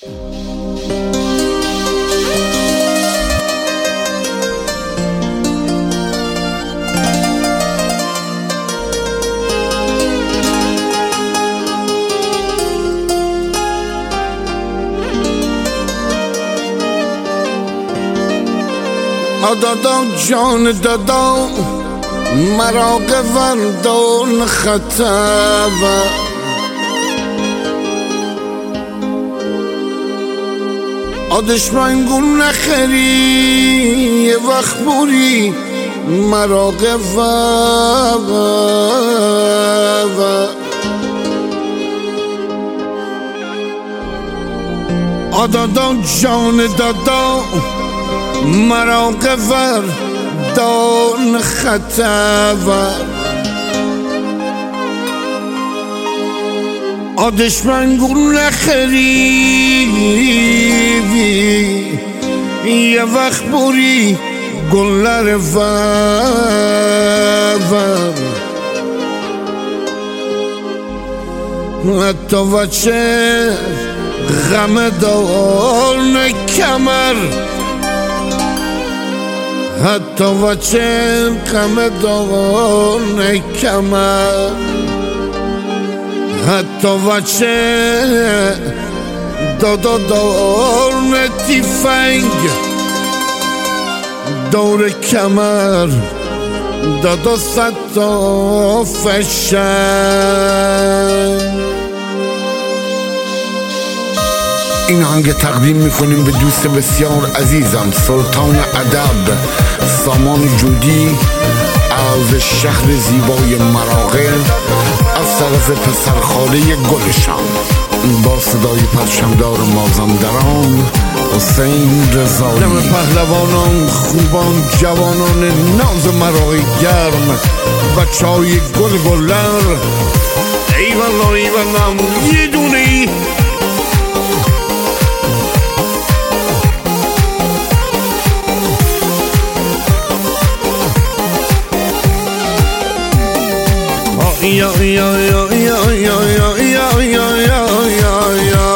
دادا جان دادا مرا قوردان خطب دشمن گل نخری یه وقت بوری مرا قوب دادا جان دادا مرا قوردان خطب دشمن گل نخری یه وقت بوری گلر حتی وچه غم دان کمر حتی وچه غم دان کمر حتی وچه دادا دان تیفنگ دور کمر دادا ستا فشن. این آهنگ تقدیم میکنیم به دوست بسیار عزیزم سلطان ادب سامان جودی از شهر زیبای مراغه از طرف پسرخاله گلشان با صدای پرچمدار مازندران حسین رضایی. دم پهلوانان خوبان جوانان ناز مراغه گرم بچه های گل گلر ایوالا ایوالا یه دونه ای یا یا یا یا یا یا یا یا یا یا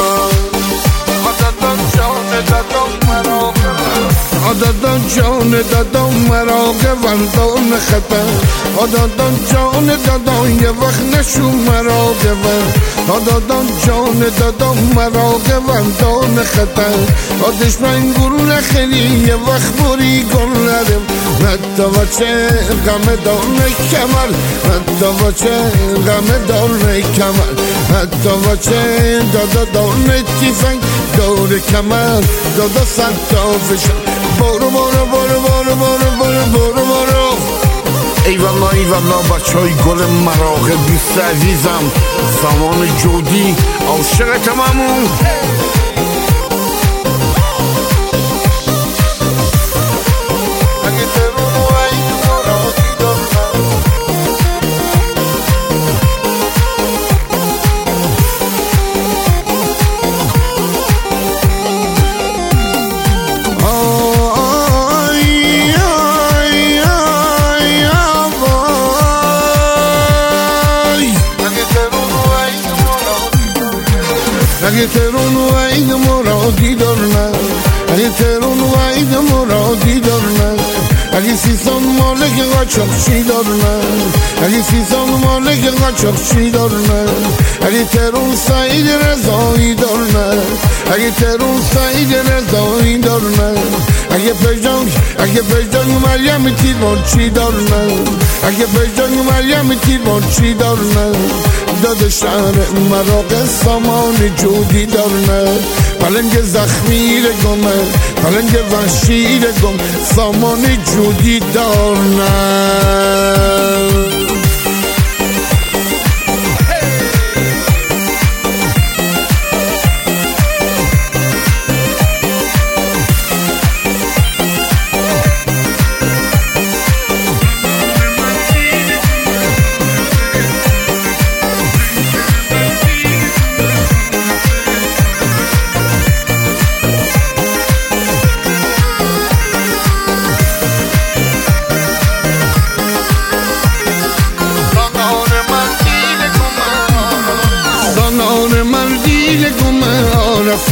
دادا جان دادا مرا قوردان خطر دادا جان دادا یه وقت نشو مرا دادا جان دادا مرا قوردان خطر دشمن گل نخری یه وقت بوری گل نرم حتی وچه غم دان کمر حتی وچه غم دان کمر حتی وچه دادا دان تیفنگ دور کمر دادا ستا فشن برو برو برو برو برو برو برو برو ایوالا ایوالا بچه های گل مراغه دوست عزیزم سامان جودی عاشق تمامون اگه ترون و عید مرادی دارن اگه ترون و عید مرادی دارن اگه سیستان مالک قاچاقچی دارن اگه سیستان مالک قاچاقچی دارن اگه ترون سعید رضایی دارن اگه ترون سعید رضایی دارن اگه پیجان مریم تیرمارچی دارن اگه پیجان مریم تیرمارچی دارن داد شهر مراغه سامان جودی دارن پلنگ زخمی رگمه پلنگ وحشی رگم سامان جودی دارن.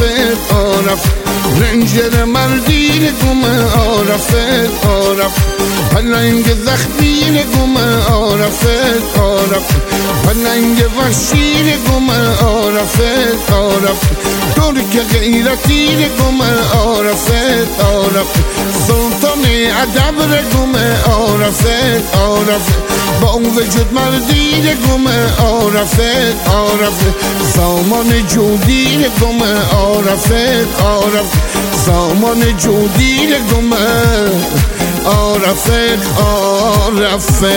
عرفت عرفت رنجر مردی گم عرفت عرفت پلنگ زخمی گم عرفت عرفت پلنگ وحشی گم عرفت عرفت ترک غیرتی گم عرفت عرفت سلطان ادب گم عرفت عرفت با اون وجود مردی گم عرفت عرفت سامان جودی گم عرفت عرفت سامان جودی گم عرفت عرفت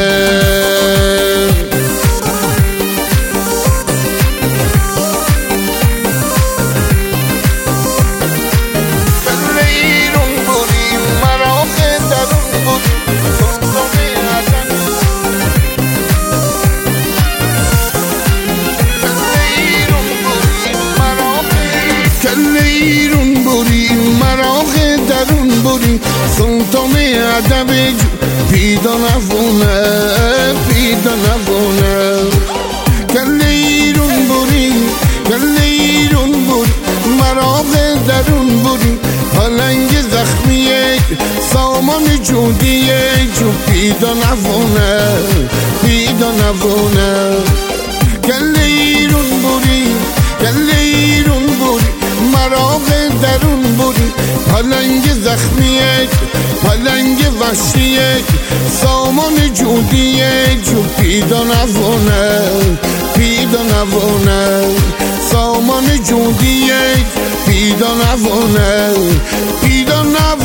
سلطان ادب پیدا نبونه پیدا نبونه کله ایرون بوری کله ایرون بوری مراغ درون بوری پلنگ زخمیه سامان جودیه جو پیدا نبونه پیدا نبونه کله ایرون بوری کله ایرون بوری مراغ درون بوری پلنگ زخمیه پلنگ وحشیه سامان جودیه جو پیدا نبونه پیدا نبونه سامان جودیه پیدا نبونه پیدا نبونه